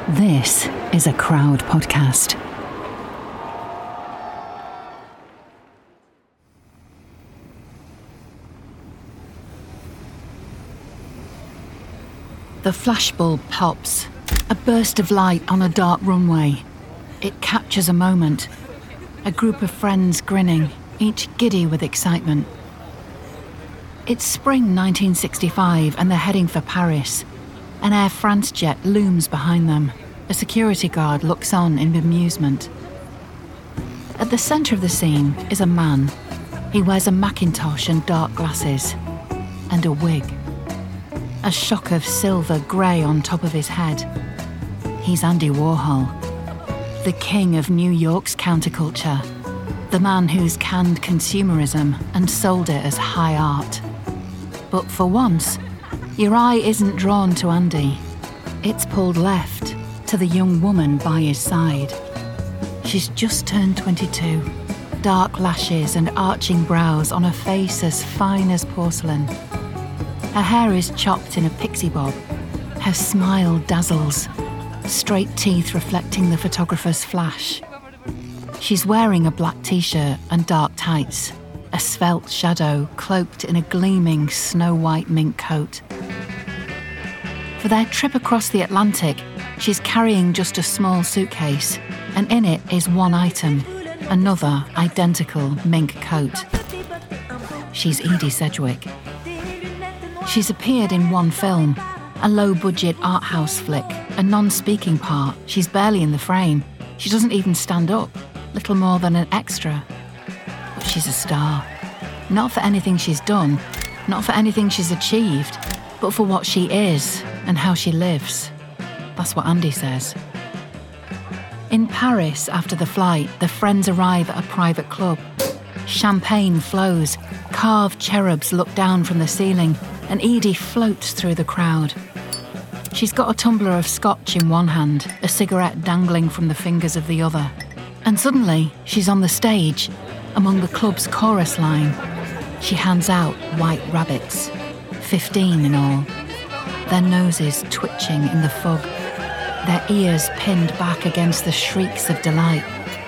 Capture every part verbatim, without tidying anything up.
This is a Crowd podcast. The flashbulb pops, a burst of light on a dark runway. It captures a moment. A group of friends grinning, each giddy with excitement. It's spring nineteen sixty-five and they're heading for Paris. An Air France jet looms behind them. A security guard looks on in bemusement. At the centre of the scene is a man. He wears a Macintosh and dark glasses, and a wig. A shock of silver grey on top of his head. He's Andy Warhol, the king of New York's counterculture, the man who's canned consumerism and sold it as high art. But for once, your eye isn't drawn to Andy. It's pulled left to the young woman by his side. She's just turned twenty-two, dark lashes and arching brows on a face as fine as porcelain. Her hair is chopped in a pixie bob. Her smile dazzles, straight teeth reflecting the photographer's flash. She's wearing a black t-shirt and dark tights, a svelte shadow cloaked in a gleaming snow-white mink coat. For their trip across the Atlantic, she's carrying just a small suitcase, and in it is one item, another identical mink coat. She's Edie Sedgwick. She's appeared in one film, a low-budget art house flick, a non-speaking part. She's barely in the frame. She doesn't even stand up, little more than an extra. But she's a star. Not for anything she's done, not for anything she's achieved, but for what she is and how she lives. That's what Andy says. In Paris, after the flight, the friends arrive at a private club. Champagne flows, carved cherubs look down from the ceiling, and Edie floats through the crowd. She's got a tumbler of scotch in one hand, a cigarette dangling from the fingers of the other. And suddenly, she's on the stage, among the club's chorus line. She hands out white rabbits, fifteen in all, their noses twitching in the fog, their ears pinned back against the shrieks of delight.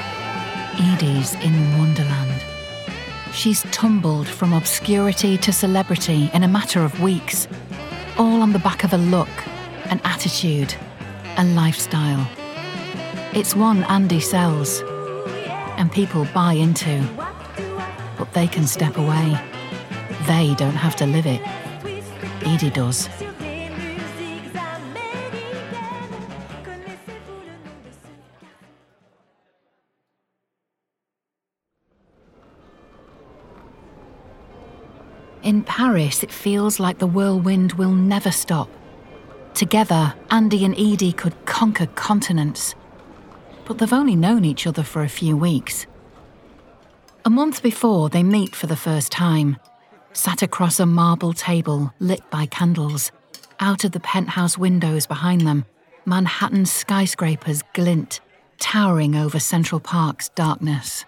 Edie's in Wonderland. She's tumbled from obscurity to celebrity in a matter of weeks, all on the back of a look, an attitude, a lifestyle. It's one Andy sells, and people buy into, but they can step away. They don't have to live it. Edie does. In Paris, it feels like the whirlwind will never stop. Together, Andy and Edie could conquer continents. But they've only known each other for a few weeks. A month before, they meet for the first time, sat across a marble table lit by candles. Out of the penthouse windows behind them, Manhattan skyscrapers glint, towering over Central Park's darkness.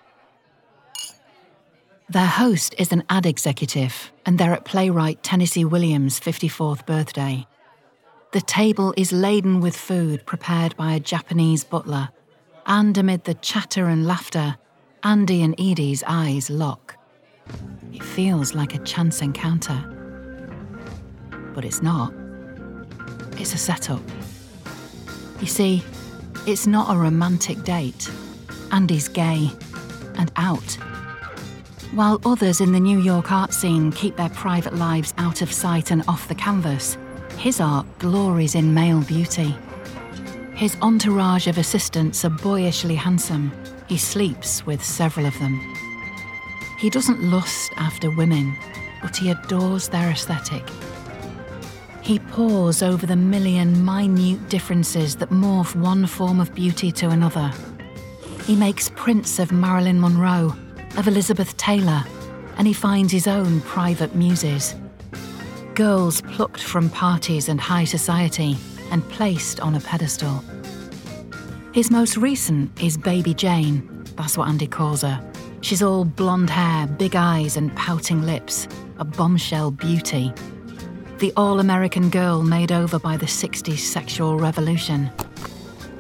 Their host is an ad executive, and they're at playwright Tennessee Williams' fifty-fourth birthday. The table is laden with food prepared by a Japanese butler, and amid the chatter and laughter, Andy and Edie's eyes lock. It feels like a chance encounter. But it's not. It's a setup. You see, it's not a romantic date. Andy's gay and out. While others in the New York art scene keep their private lives out of sight and off the canvas, his art glories in male beauty. His entourage of assistants are boyishly handsome. He sleeps with several of them. He doesn't lust after women, but he adores their aesthetic. He pores over the million minute differences that morph one form of beauty to another. He makes prints of Marilyn Monroe, of Elizabeth Taylor, and he finds his own private muses. Girls plucked from parties and high society and placed on a pedestal. His most recent is Baby Jane, that's what Andy calls her. She's all blonde hair, big eyes and pouting lips, a bombshell beauty. The all-American girl made over by the sixties sexual revolution.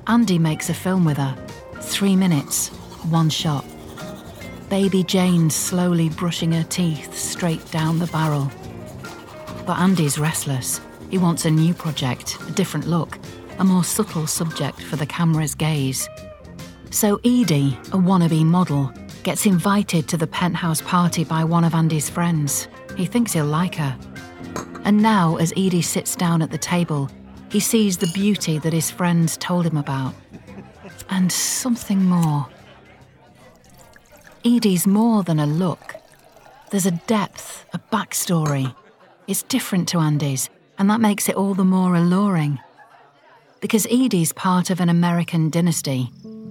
Andy makes a film with her. Three minutes, one shot. Baby Jane slowly brushing her teeth straight down the barrel. But Andy's restless. He wants a new project, a different look, a more subtle subject for the camera's gaze. So Edie, a wannabe model, gets invited to the penthouse party by one of Andy's friends. He thinks he'll like her. And now, as Edie sits down at the table, he sees the beauty that his friends told him about. And something more. Edie's more than a look. There's a depth, a backstory. It's different to Andy's, and that makes it all the more alluring. Because Edie's part of an American dynasty.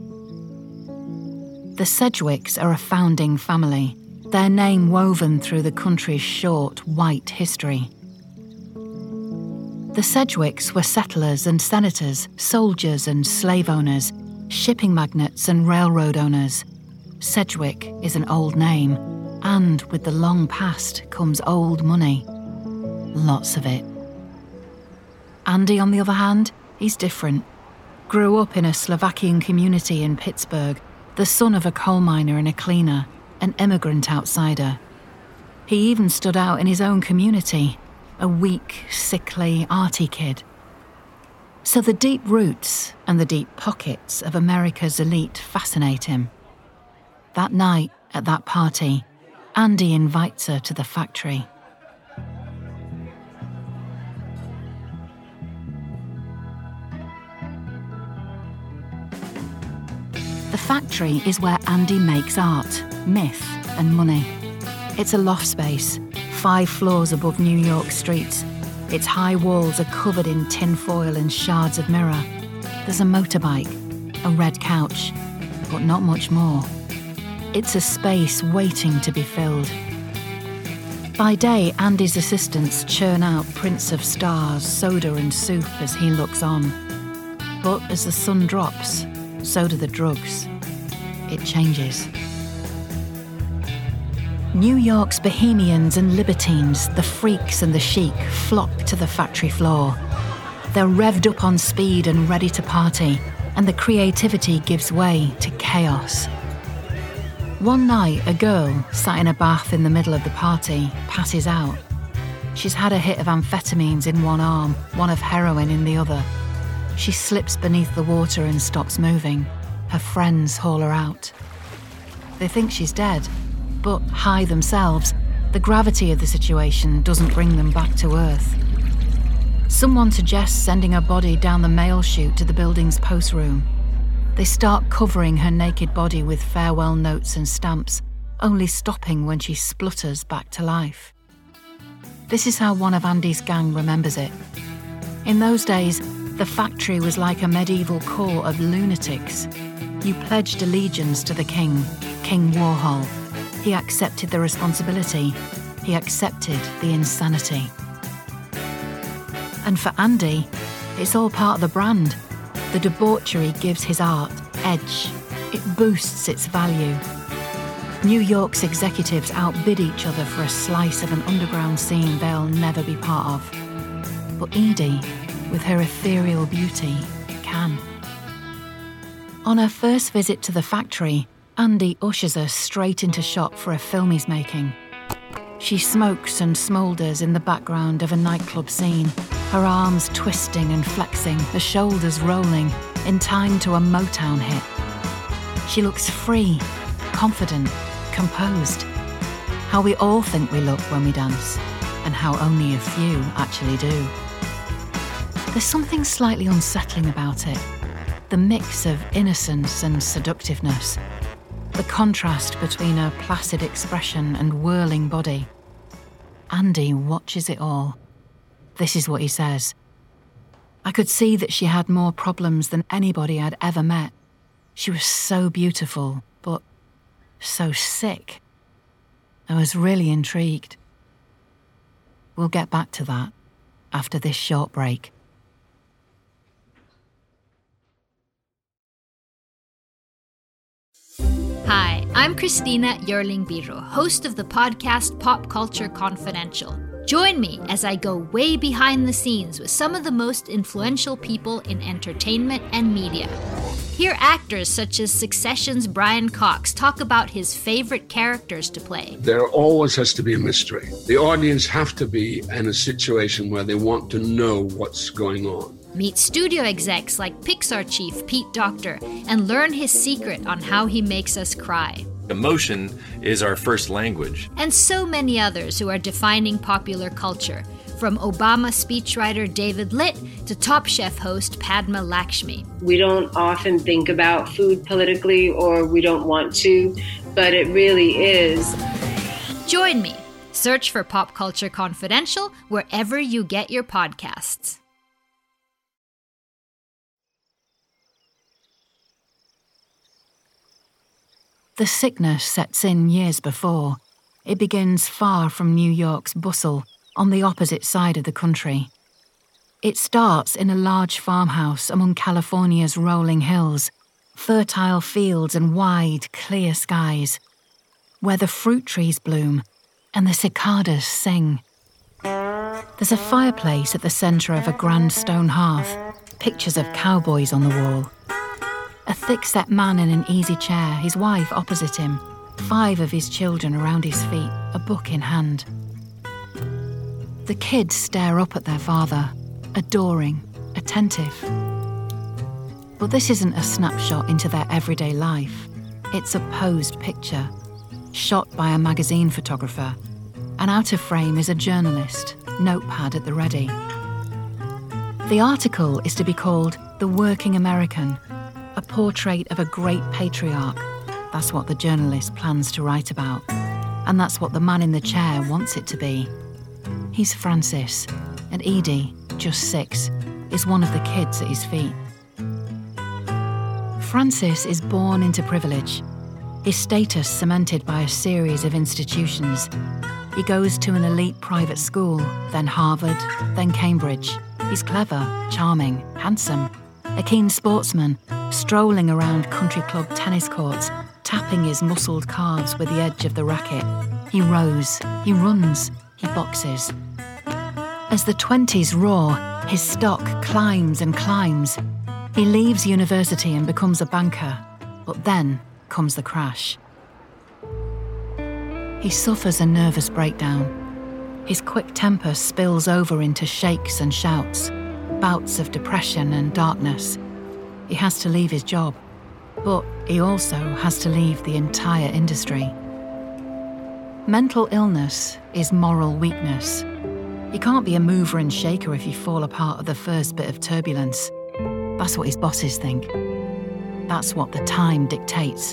The Sedgwicks are a founding family, their name woven through the country's short, white history. The Sedgwicks were settlers and senators, soldiers and slave owners, shipping magnates and railroad owners. Sedgwick is an old name, and with the long past comes old money. Lots of it. Andy, on the other hand, he's different. Grew up in a Slovakian community in Pittsburgh, the son of a coal miner and a cleaner, an immigrant outsider. He even stood out in his own community, a weak, sickly, arty kid. So the deep roots and the deep pockets of America's elite fascinate him. That night, at that party, Andy invites her to the factory. The factory is where Andy makes art, myth, and money. It's a loft space, five floors above New York streets. Its high walls are covered in tin foil and shards of mirror. There's a motorbike, a red couch, but not much more. It's a space waiting to be filled. By day, Andy's assistants churn out prints of stars, soda and soup as he looks on. But as the sun drops, so do the drugs. It changes. New York's bohemians and libertines, the freaks and the chic, flock to the factory floor. They're revved up on speed and ready to party, and the creativity gives way to chaos. One night, a girl, sat in a bath in the middle of the party, passes out. She's had a hit of amphetamines in one arm, one of heroin in the other. She slips beneath the water and stops moving. Her friends haul her out. They think she's dead, but high themselves, the gravity of the situation doesn't bring them back to earth. Someone suggests sending her body down the mail chute to the building's post room. They start covering her naked body with farewell notes and stamps, only stopping when she splutters back to life. This is how one of Andy's gang remembers it. In those days, the factory was like a medieval core of lunatics. You pledged allegiance to the king, King Warhol. He accepted the responsibility. He accepted the insanity. And for Andy, it's all part of the brand. The debauchery gives his art edge. It boosts its value. New York's executives outbid each other for a slice of an underground scene they'll never be part of. But Edie, with her ethereal beauty, can. On her first visit to the factory, Andy ushers her straight into shot for a film he's making. She smokes and smoulders in the background of a nightclub scene, her arms twisting and flexing, her shoulders rolling, in time to a Motown hit. She looks free, confident, composed. How we all think we look when we dance, and how only a few actually do. There's something slightly unsettling about it. The mix of innocence and seductiveness. The contrast between her placid expression and whirling body. Andy watches it all. This is what he says. I could see that she had more problems than anybody I'd ever met. She was so beautiful, but so sick. I was really intrigued. We'll get back to that after this short break. Hi, I'm Christina Yerling Biro, host of the podcast Pop Culture Confidential. Join me as I go way behind the scenes with some of the most influential people in entertainment and media. Hear actors such as Succession's Brian Cox talk about his favorite characters to play. There always has to be a mystery. The audience have to be in a situation where they want to know what's going on. Meet studio execs like Pixar chief Pete Docter and learn his secret on how he makes us cry. Emotion is our first language. And so many others who are defining popular culture, from Obama speechwriter David Litt to Top Chef host Padma Lakshmi. We don't often think about food politically, or we don't want to, but it really is. Join me. Search for Pop Culture Confidential wherever you get your podcasts. The sickness sets in years before. It begins far from New York's bustle, on the opposite side of the country. It starts in a large farmhouse among California's rolling hills, fertile fields and wide, clear skies, where the fruit trees bloom and the cicadas sing. There's a fireplace at the centre of a grand stone hearth, pictures of cowboys on the wall. A thick-set man in an easy chair, his wife opposite him, five of his children around his feet, a book in hand. The kids stare up at their father, adoring, attentive. But this isn't a snapshot into their everyday life. It's a posed picture, shot by a magazine photographer, and out of frame is a journalist, notepad at the ready. The article is to be called The Working American, a portrait of a great patriarch. That's what the journalist plans to write about. And that's what the man in the chair wants it to be. He's Francis, and Edie, just six, is one of the kids at his feet. Francis is born into privilege, his status cemented by a series of institutions. He goes to an elite private school, then Harvard, then Cambridge. He's clever, charming, handsome, a keen sportsman, strolling around country club tennis courts, tapping his muscled calves with the edge of the racket. He rows, he runs, he boxes. As the twenties roar, his stock climbs and climbs. He leaves university and becomes a banker, but then comes the crash. He suffers a nervous breakdown. His quick temper spills over into shakes and shouts, bouts of depression and darkness. He has to leave his job, but he also has to leave the entire industry. Mental illness is moral weakness. You can't be a mover and shaker if you fall apart at the first bit of turbulence. That's what his bosses think. That's what the time dictates.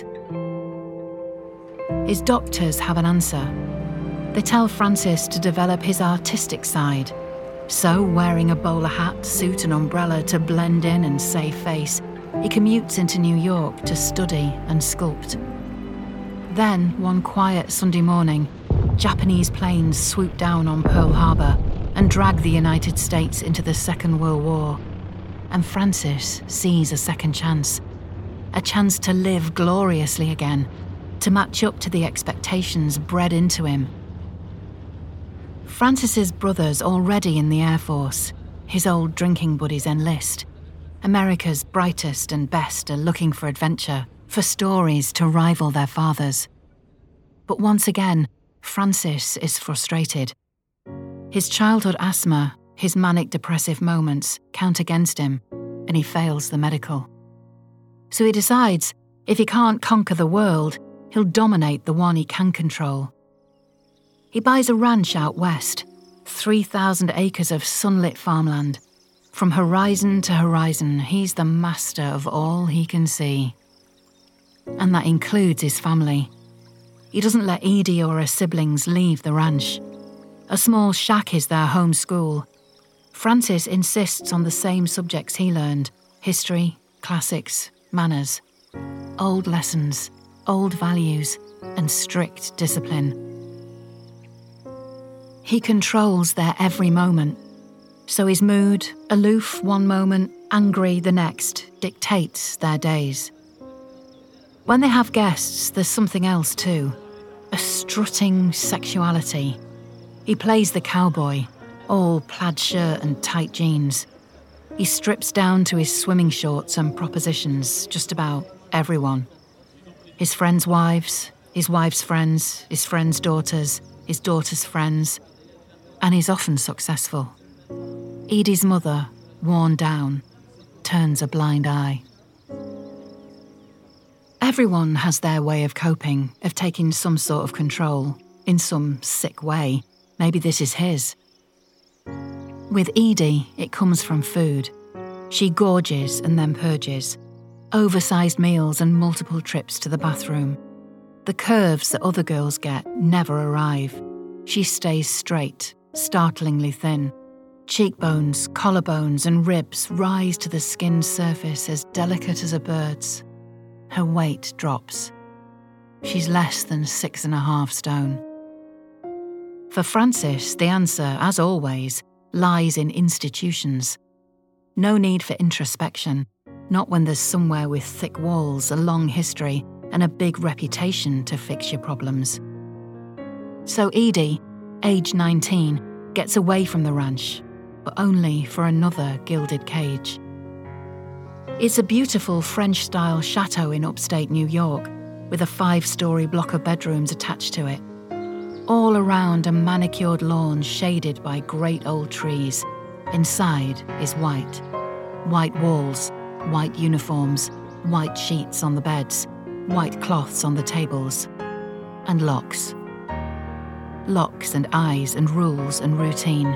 His doctors have an answer. They tell Francis to develop his artistic side. So, wearing a bowler hat, suit and umbrella to blend in and save face, he commutes into New York to study and sculpt. Then, one quiet Sunday morning, Japanese planes swoop down on Pearl Harbor and drag the United States into the Second World War. And Francis sees a second chance. A chance to live gloriously again, to match up to the expectations bred into him. Francis's brother's already in the Air Force. His old drinking buddies enlist. America's brightest and best are looking for adventure, for stories to rival their fathers. But once again, Francis is frustrated. His childhood asthma, his manic depressive moments count against him, and he fails the medical. So he decides, if he can't conquer the world, he'll dominate the one he can control. He buys a ranch out west, three thousand acres of sunlit farmland. From horizon to horizon, he's the master of all he can see. And that includes his family. He doesn't let Edie or her siblings leave the ranch. A small shack is their home school. Francis insists on the same subjects he learned: history, classics, manners. Old lessons, old values, and strict discipline. He controls their every moment. So his mood, aloof one moment, angry the next, dictates their days. When they have guests, there's something else too. A strutting sexuality. He plays the cowboy, all plaid shirt and tight jeans. He strips down to his swimming shorts and propositions just about everyone. His friends' wives, his wives' friends, his friends' daughters, his daughters' friends, and he's often successful. Edie's mother, worn down, turns a blind eye. Everyone has their way of coping, of taking some sort of control, in some sick way. Maybe this is his. With Edie, it comes from food. She gorges and then purges. Oversized meals and multiple trips to the bathroom. The curves that other girls get never arrive. She stays straight, startlingly thin. Cheekbones, collarbones and ribs rise to the skin's surface as delicate as a bird's. Her weight drops. She's less than six and a half stone. For Francis, the answer, as always, lies in institutions. No need for introspection, not when there's somewhere with thick walls, a long history, and a big reputation to fix your problems. So Edie, age nineteen, gets away from the ranch, but only for another gilded cage. It's a beautiful French-style chateau in upstate New York, with a five-story block of bedrooms attached to it. All around a manicured lawn shaded by great old trees. Inside is white. White walls, white uniforms, white sheets on the beds, white cloths on the tables, and locks. Locks and eyes and rules and routine.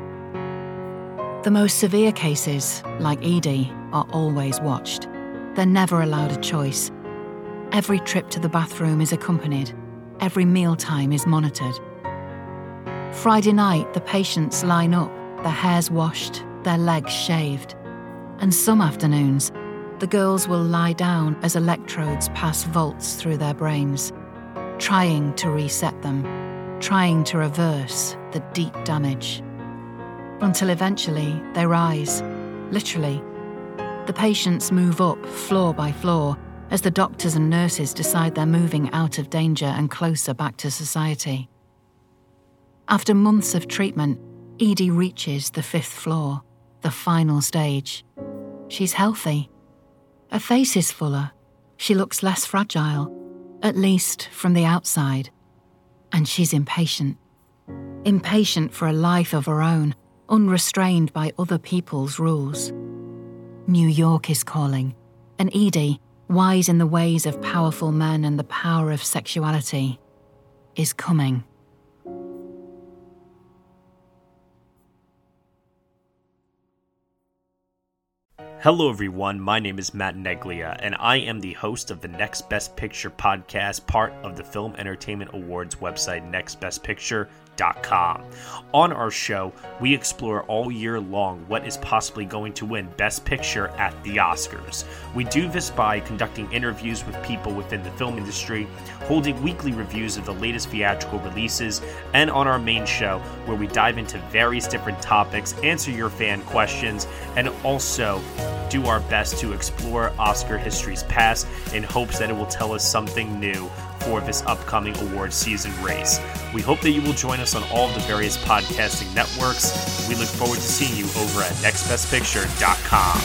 The most severe cases, like Edie, are always watched. They're never allowed a choice. Every trip to the bathroom is accompanied. Every mealtime is monitored. Friday night, the patients line up, their hairs washed, their legs shaved. And some afternoons, the girls will lie down as electrodes pass volts through their brains, trying to reset them, trying to reverse the deep damage. Until eventually they rise, literally. The patients move up floor by floor as the doctors and nurses decide they're moving out of danger and closer back to society. After months of treatment, Edie reaches the fifth floor, the final stage. She's healthy. Her face is fuller. She looks less fragile, at least from the outside. And she's impatient. Impatient for a life of her own, unrestrained by other people's rules. New York is calling, and Edie, wise in the ways of powerful men and the power of sexuality, is coming. Hello everyone, my name is Matt Neglia, and I am the host of the Next Best Picture podcast, part of the Film Entertainment Awards website, next best picture dot com. On our show, we explore all year long what is possibly going to win Best Picture at the Oscars. We do this by conducting interviews with people within the film industry, holding weekly reviews of the latest theatrical releases, and on our main show, where we dive into various different topics, answer your fan questions, and also do our best to explore Oscar history's past in hopes that it will tell us something new for this upcoming award season race. We hope that you will join us on all of the various podcasting networks. We look forward to seeing you over at next best picture dot com.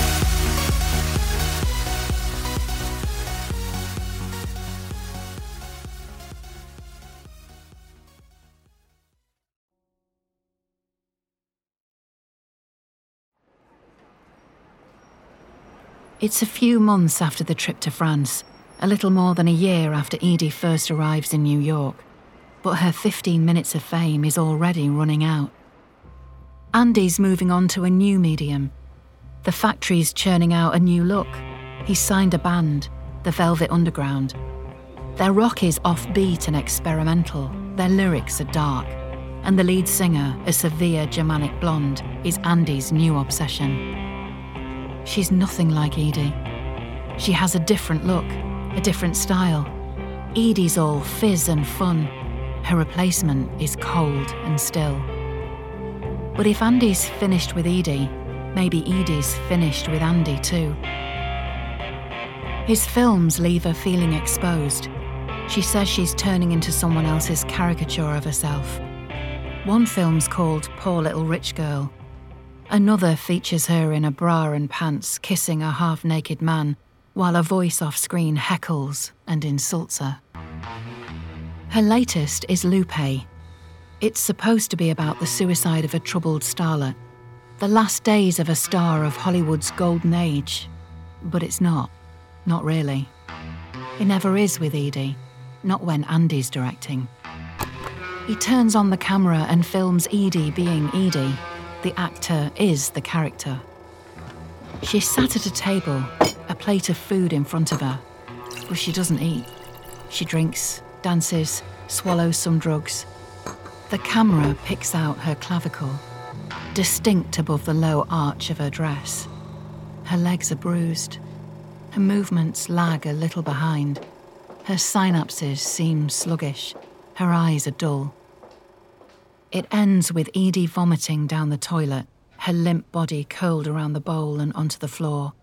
It's a few months after the trip to France, a little more than a year after Edie first arrives in New York, but her fifteen minutes of fame is already running out. Andy's moving on to a new medium. The factory's churning out a new look. He's signed a band, the Velvet Underground. Their rock is offbeat and experimental, their lyrics are dark, and the lead singer, a severe Germanic blonde, is Andy's new obsession. She's nothing like Edie. She has a different look, a different style. Edie's all fizz and fun. Her replacement is cold and still. But if Andy's finished with Edie, maybe Edie's finished with Andy too. His films leave her feeling exposed. She says she's turning into someone else's caricature of herself. One film's called Poor Little Rich Girl. Another features her in a bra and pants kissing a half-naked man while a voice off-screen heckles and insults her. Her latest is Lupe. It's supposed to be about the suicide of a troubled starlet, the last days of a star of Hollywood's golden age. But it's not. Not really. It never is with Edie, not when Andy's directing. He turns on the camera and films Edie being Edie. The actor is the character. She's sat at a table, a plate of food in front of her, but she doesn't eat. She drinks, dances, swallows some drugs. The camera picks out her clavicle, distinct above the low arch of her dress. Her legs are bruised. Her movements lag a little behind. Her synapses seem sluggish. Her eyes are dull. It ends with Edie vomiting down the toilet, her limp body curled around the bowl and onto the floor.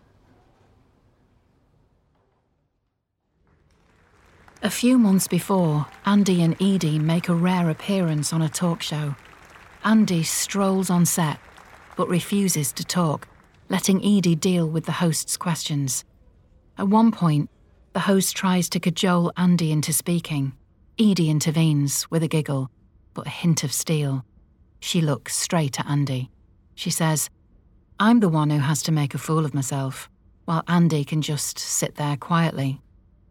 A few months before, Andy and Edie make a rare appearance on a talk show. Andy strolls on set, but refuses to talk, letting Edie deal with the host's questions. At one point, the host tries to cajole Andy into speaking. Edie intervenes with a giggle, but a hint of steel. She looks straight at Andy. She says, "I'm the one who has to make a fool of myself, while Andy can just sit there quietly."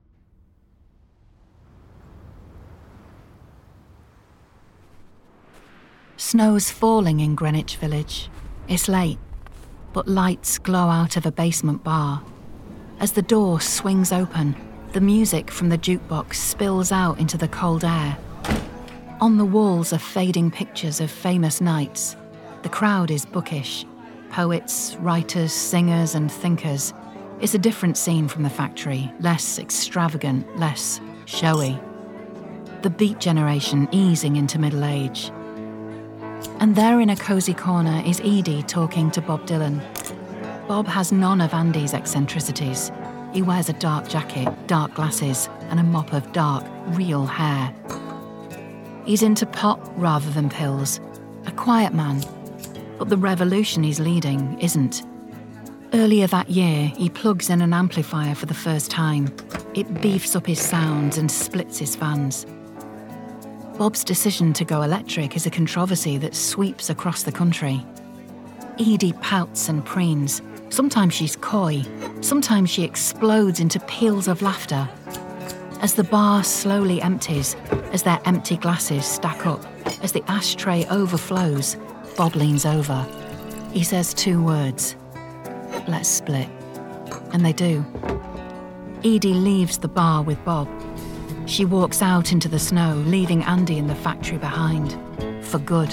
Snow's falling in Greenwich Village. It's late, but lights glow out of a basement bar. As the door swings open, the music from the jukebox spills out into the cold air. On the walls are fading pictures of famous nights. The crowd is bookish. Poets, writers, singers, and thinkers. It's a different scene from the factory, less extravagant, less showy. The Beat Generation easing into middle age. And there in a cosy corner is Edie talking to Bob Dylan. Bob has none of Andy's eccentricities. He wears a dark jacket, dark glasses, and a mop of dark, real hair. He's into pop rather than pills. A quiet man. But the revolution he's leading isn't. Earlier that year, he plugs in an amplifier for the first time. It beefs up his sounds and splits his fans. Bob's decision to go electric is a controversy that sweeps across the country. Edie pouts and preens. Sometimes she's coy. Sometimes she explodes into peals of laughter. As the bar slowly empties, as their empty glasses stack up, as the ashtray overflows, Bob leans over. He says two words. "Let's split." And they do. Edie leaves the bar with Bob. She walks out into the snow, leaving Andy in the factory behind. For good.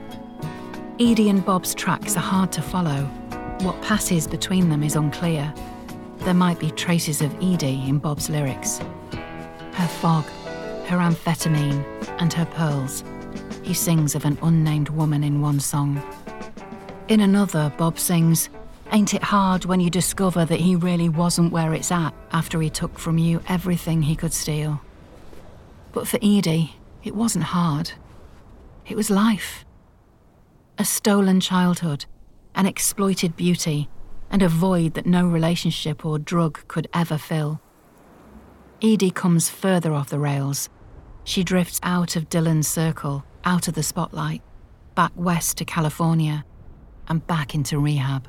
Edie and Bob's tracks are hard to follow. What passes between them is unclear. There might be traces of Edie in Bob's lyrics. Her fog, her amphetamine, and her pearls. He sings of an unnamed woman in one song. In another, Bob sings, "Ain't it hard when you discover that he really wasn't where it's at after he took from you everything he could steal?" But for Edie, it wasn't hard. It was life. A stolen childhood, an exploited beauty, and a void that no relationship or drug could ever fill. Edie comes further off the rails. She drifts out of Dylan's circle, out of the spotlight, back west to California, and back into rehab.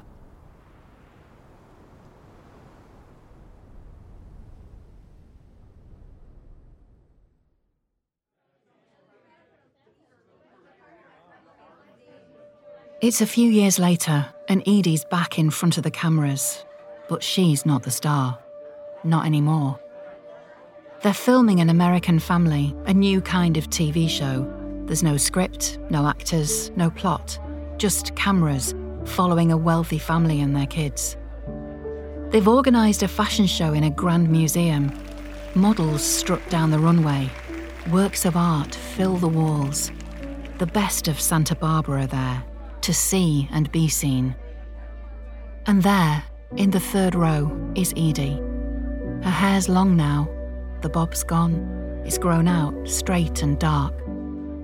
It's a few years later, and Edie's back in front of the cameras, but she's not the star. Not anymore. They're filming An American Family, a new kind of T V show. There's no script, no actors, no plot, just cameras following a wealthy family and their kids. They've organised a fashion show in a grand museum. Models strut down the runway. Works of art fill the walls. The best of Santa Barbara are there, to see and be seen. And there, in the third row, is Edie. Her hair's long now, the bob's gone, it's grown out, straight and dark.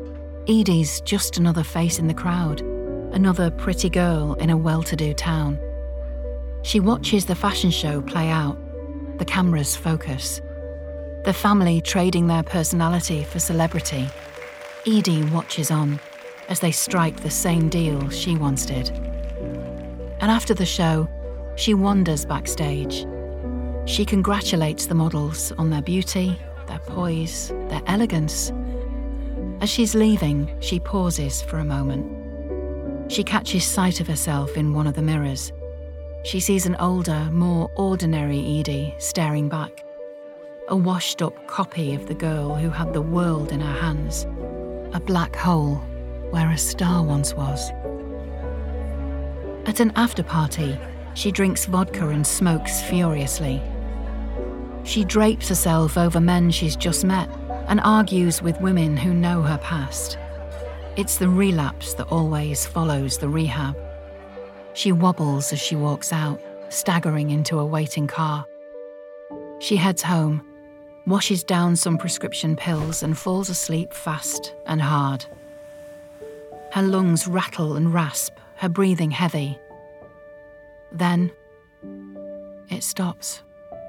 Edie's just another face in the crowd, another pretty girl in a well-to-do town. She watches the fashion show play out, the cameras focus. The family trading their personality for celebrity. Edie watches on as they strike the same deal she once did. And after the show, she wanders backstage. She congratulates the models on their beauty, their poise, their elegance. As she's leaving, she pauses for a moment. She catches sight of herself in one of the mirrors. She sees an older, more ordinary Edie staring back. A washed-up copy of the girl who had the world in her hands. A black hole where a star once was. At an after-party, she drinks vodka and smokes furiously. She drapes herself over men she's just met and argues with women who know her past. It's the relapse that always follows the rehab. She wobbles as she walks out, staggering into a waiting car. She heads home, washes down some prescription pills and falls asleep fast and hard. Her lungs rattle and rasp, her breathing heavy. Then, it stops.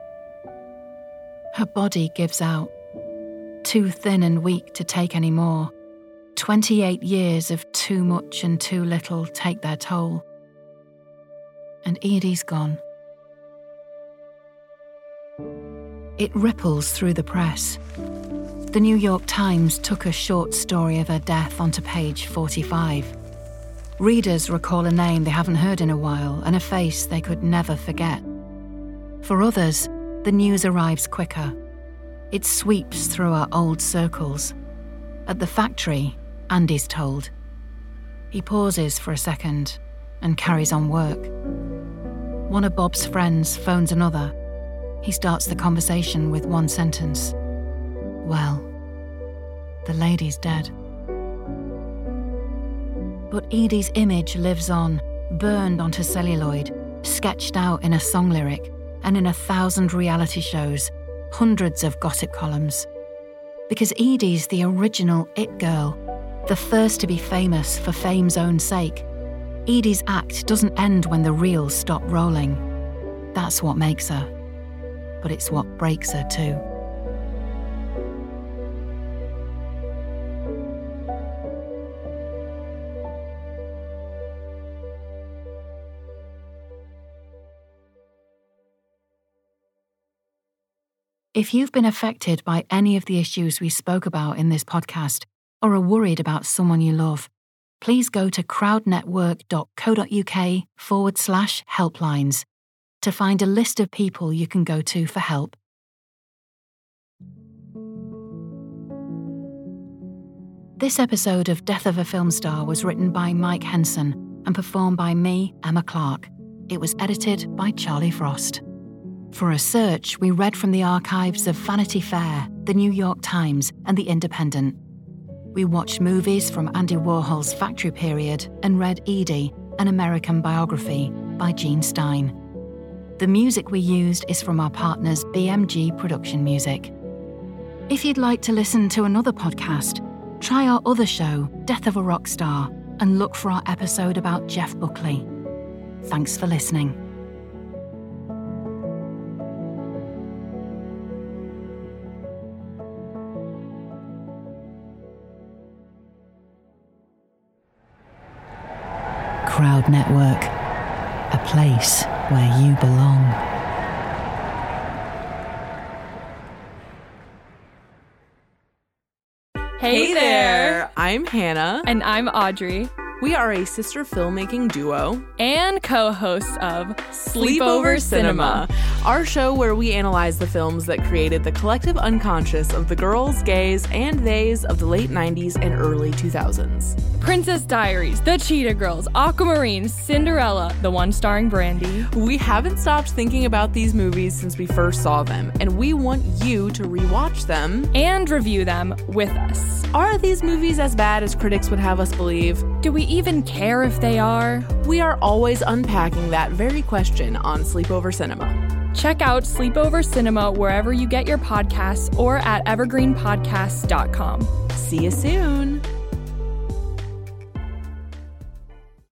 Her body gives out, too thin and weak to take any more. Twenty-eight years of too much and too little take their toll. And Edie's gone. It ripples through the press. The New York Times took a short story of her death onto page forty-five. Readers recall a name they haven't heard in a while and a face they could never forget. For others, the news arrives quicker. It sweeps through our old circles. At the factory, Andy's told. He pauses for a second and carries on work. One of Bob's friends phones another. He starts the conversation with one sentence. Well, the lady's dead. But Edie's image lives on, burned onto celluloid, sketched out in a song lyric, and in a thousand reality shows, hundreds of gossip columns. Because Edie's the original it girl, the first to be famous for fame's own sake. Edie's act doesn't end when the reels stop rolling. That's what makes her. But it's what breaks her too. If you've been affected by any of the issues we spoke about in this podcast, or are worried about someone you love, please go to crowdnetwork.co.uk forward slash helplines to find a list of people you can go to for help. This episode of Death of a Film Star was written by Mike Henson and performed by me, Emma Clark. It was edited by Charlie Frost. For research, we read from the archives of Vanity Fair, The New York Times, and The Independent. We watched movies from Andy Warhol's Factory Period and read Edie, an American biography by Gene Stein. The music we used is from our partners B M G Production Music. If you'd like to listen to another podcast, try our other show, Death of a Rock Star, and look for our episode about Jeff Buckley. Thanks for listening. Crowd Network, a place where you belong. Hey, hey there. there! I'm Hannah. And I'm Audrey. We are a sister filmmaking duo and co-hosts of Sleepover, Sleepover Cinema, our show where we analyze the films that created the collective unconscious of the girls, gays, and theys of the late nineties and early two thousands. Princess Diaries, The Cheetah Girls, Aquamarine, Cinderella, the one starring Brandy. We haven't stopped thinking about these movies since we first saw them, and we want you to rewatch them and review them with us. Are these movies as bad as critics would have us believe? Do we even care if they are? We are always unpacking that very question on Sleepover Cinema. Check out Sleepover Cinema wherever you get your podcasts or at evergreen podcasts dot com. See you soon.